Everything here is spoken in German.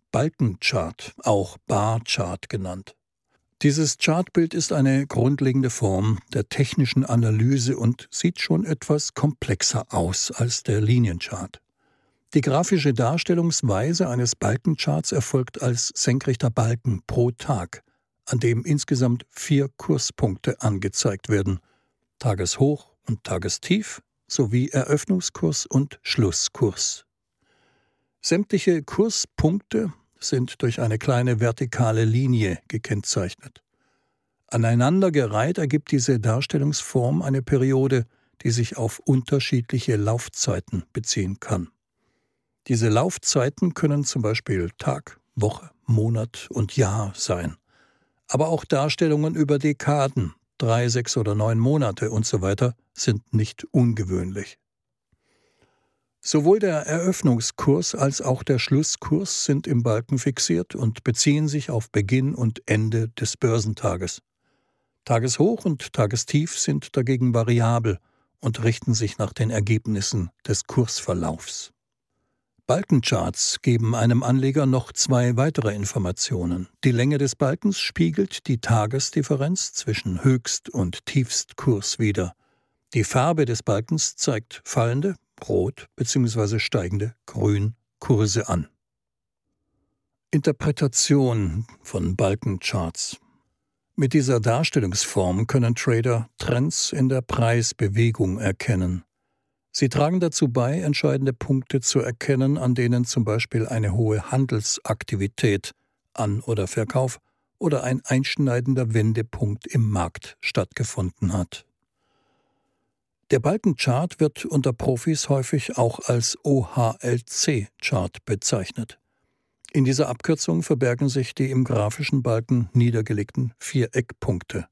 Balkenchart, auch Barchart genannt. Dieses Chartbild ist eine grundlegende Form der technischen Analyse und sieht schon etwas komplexer aus als der Linienchart. Die grafische Darstellungsweise eines Balkencharts erfolgt als senkrechter Balken pro Tag, an dem insgesamt 4 Kurspunkte angezeigt werden: Tageshoch und Tagestief sowie Eröffnungskurs und Schlusskurs. Sämtliche Kurspunkte sind durch eine kleine vertikale Linie gekennzeichnet. Aneinandergereiht ergibt diese Darstellungsform eine Periode, die sich auf unterschiedliche Laufzeiten beziehen kann. Diese Laufzeiten können zum Beispiel Tag, Woche, Monat und Jahr sein. Aber auch Darstellungen über Dekaden, 3, 6 oder 9 Monate usw. sind nicht ungewöhnlich. Sowohl der Eröffnungskurs als auch der Schlusskurs sind im Balken fixiert und beziehen sich auf Beginn und Ende des Börsentages. Tageshoch und Tagestief sind dagegen variabel und richten sich nach den Ergebnissen des Kursverlaufs. Balkencharts geben einem Anleger noch 2 weitere Informationen. Die Länge des Balkens spiegelt die Tagesdifferenz zwischen Höchst- und Tiefstkurs wider. Die Farbe des Balkens zeigt fallende, rot bzw. steigende, grün Kurse an. Interpretation von Balkencharts. Mit dieser Darstellungsform können Trader Trends in der Preisbewegung erkennen. Sie tragen dazu bei, entscheidende Punkte zu erkennen, an denen zum Beispiel eine hohe Handelsaktivität, An- oder Verkauf oder ein einschneidender Wendepunkt im Markt stattgefunden hat. Der Balkenchart wird unter Profis häufig auch als OHLC-Chart bezeichnet. In dieser Abkürzung verbergen sich die im grafischen Balken niedergelegten 4 Eckpunkte.